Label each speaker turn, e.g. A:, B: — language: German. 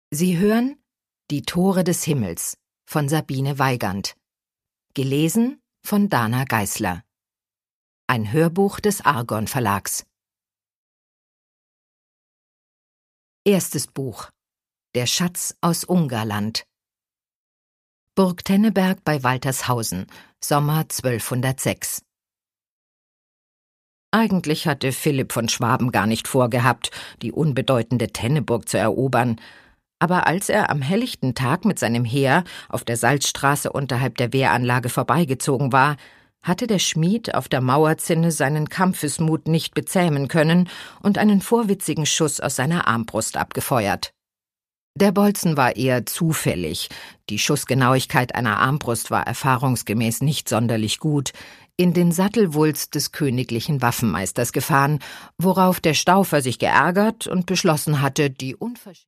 A: Sie hören Die Tore des Himmels von Sabine Weigand. Gelesen von Dana Geisler. Ein Hörbuch des Argon Verlags. Erstes Buch. Der Schatz aus Ungarland. Burg Tenneberg bei Waltershausen, Sommer 1206. Eigentlich hatte Philipp von Schwaben gar nicht vorgehabt, die unbedeutende Tenneburg zu erobern. Aber als er am helllichten Tag mit seinem Heer auf der Salzstraße unterhalb der Wehranlage vorbeigezogen war, hatte der Schmied auf der Mauerzinne seinen Kampfesmut nicht bezähmen können und einen vorwitzigen Schuss aus seiner Armbrust abgefeuert. Der Bolzen war eher zufällig, die Schussgenauigkeit einer Armbrust war erfahrungsgemäß nicht sonderlich gut, in den Sattelwulst des königlichen Waffenmeisters gefahren, worauf der Staufer sich geärgert und beschlossen hatte, die